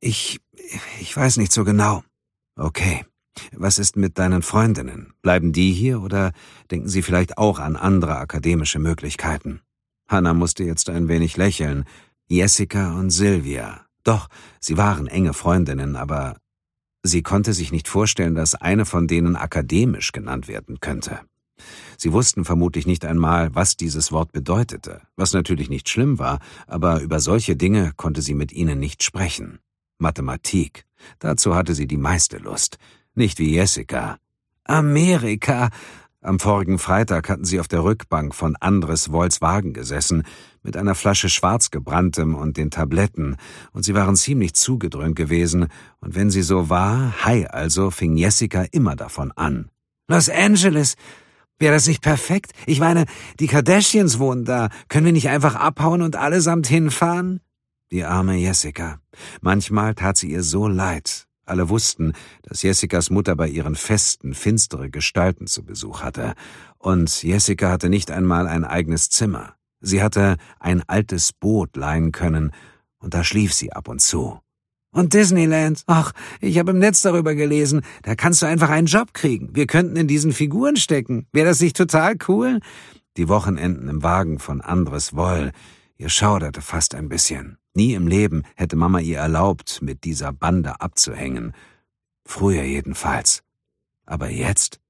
Ich weiß nicht so genau. Okay. Was ist mit deinen Freundinnen? Bleiben die hier oder denken sie vielleicht auch an andere akademische Möglichkeiten? Hannah musste jetzt ein wenig lächeln. Jessica und Sylvia. Doch, sie waren enge Freundinnen, aber sie konnte sich nicht vorstellen, dass eine von denen akademisch genannt werden könnte. Sie wussten vermutlich nicht einmal, was dieses Wort bedeutete, was natürlich nicht schlimm war, aber über solche Dinge konnte sie mit ihnen nicht sprechen. Mathematik, dazu hatte sie die meiste Lust. Nicht wie Jessica. Amerika! Am vorigen Freitag hatten sie auf der Rückbank von Andres Wolls Wagen gesessen, mit einer Flasche Schwarzgebranntem und den Tabletten, und sie waren ziemlich zugedröhnt gewesen, und wenn sie so war, also, fing Jessica immer davon an. Los Angeles! Wäre das nicht perfekt? Ich meine, die Kardashians wohnen da. Können wir nicht einfach abhauen und allesamt hinfahren? Die arme Jessica. Manchmal tat sie ihr so leid. Alle wussten, dass Jessicas Mutter bei ihren Festen finstere Gestalten zu Besuch hatte. Und Jessica hatte nicht einmal ein eigenes Zimmer. Sie hatte ein altes Boot leihen können, und da schlief sie ab und zu. Und Disneyland? Ach, ich habe im Netz darüber gelesen. Da kannst du einfach einen Job kriegen. Wir könnten in diesen Figuren stecken. Wäre das nicht total cool? Die Wochenenden im Wagen von Andres Woll. Ihr schauderte fast ein bisschen. Nie im Leben hätte Mama ihr erlaubt, mit dieser Bande abzuhängen. Früher jedenfalls. Aber jetzt?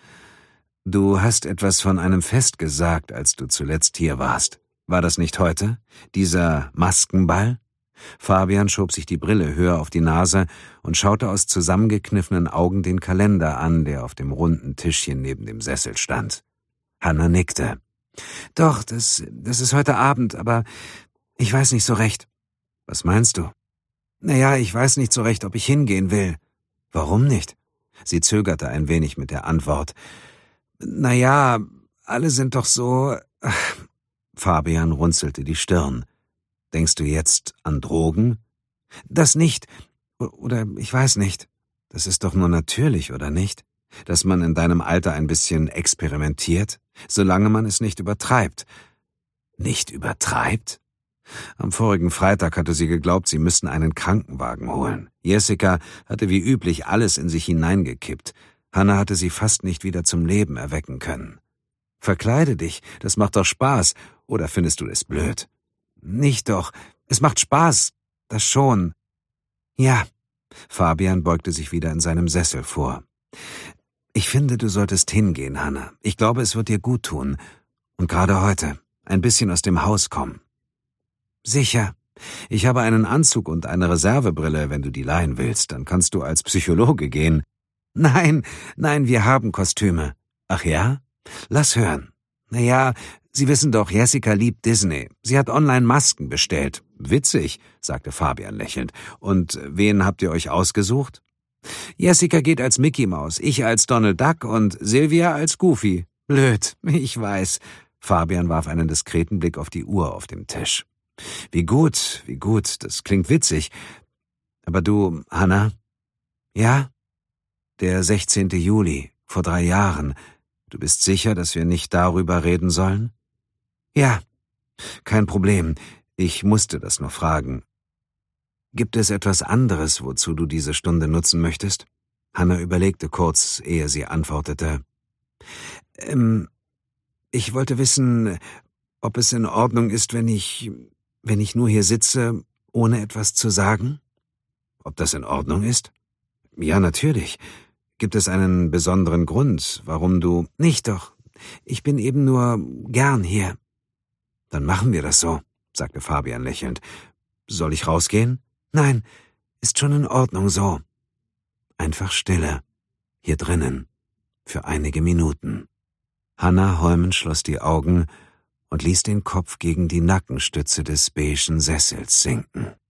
Du hast etwas von einem Fest gesagt, als du zuletzt hier warst. War das nicht heute? Dieser Maskenball? Fabian schob sich die Brille höher auf die Nase und schaute aus zusammengekniffenen Augen den Kalender an, der auf dem runden Tischchen neben dem Sessel stand. Hannah nickte. Doch, das ist heute Abend, aber ich weiß nicht so recht. Was meinst du? Naja, ich weiß nicht so recht, ob ich hingehen will. Warum nicht? Sie zögerte ein wenig mit der Antwort. Naja, alle sind doch so... Fabian runzelte die Stirn. Denkst du jetzt an Drogen? Das nicht. Oder ich weiß nicht. Das ist doch nur natürlich, oder nicht? Dass man in deinem Alter ein bisschen experimentiert, solange man es nicht übertreibt. Nicht übertreibt? Am vorigen Freitag hatte sie geglaubt, sie müssten einen Krankenwagen holen. Jessica hatte wie üblich alles in sich hineingekippt. Hannah hatte sie fast nicht wieder zum Leben erwecken können. Verkleide dich, das macht doch Spaß. Oder findest du es blöd? Nicht doch. Es macht Spaß. Das schon. Ja. Fabian beugte sich wieder in seinem Sessel vor. Ich finde, du solltest hingehen, Hannah. Ich glaube, es wird dir gut tun. Und gerade heute. Ein bisschen aus dem Haus kommen. Sicher. Ich habe einen Anzug und eine Reservebrille, wenn du die leihen willst. Dann kannst du als Psychologe gehen. Nein, wir haben Kostüme. Ach ja? Lass hören. Naja, Sie wissen doch, Jessica liebt Disney. Sie hat online Masken bestellt. Witzig, sagte Fabian lächelnd. Und wen habt ihr euch ausgesucht? Jessica geht als Mickey Maus, ich als Donald Duck und Sylvia als Goofy. Blöd, ich weiß. Fabian warf einen diskreten Blick auf die Uhr auf dem Tisch. Wie gut, das klingt witzig. Aber du, Hannah? Ja? Der 16. Juli, vor 3 Jahren. Du bist sicher, dass wir nicht darüber reden sollen? Ja, kein Problem. Ich musste das nur fragen. Gibt es etwas anderes, wozu du diese Stunde nutzen möchtest? Hannah überlegte kurz, ehe sie antwortete. Ich wollte wissen, ob es in Ordnung ist, wenn ich nur hier sitze, ohne etwas zu sagen? Ob das in Ordnung ist? Ja, natürlich. Gibt es einen besonderen Grund, warum du... Nicht doch. Ich bin eben nur gern hier. Dann machen wir das so, sagte Fabian lächelnd. Soll ich rausgehen? Nein, ist schon in Ordnung so. Einfach Stille. Hier drinnen. Für einige Minuten. Hannah Holmen schloss die Augen und ließ den Kopf gegen die Nackenstütze des beigen Sessels sinken.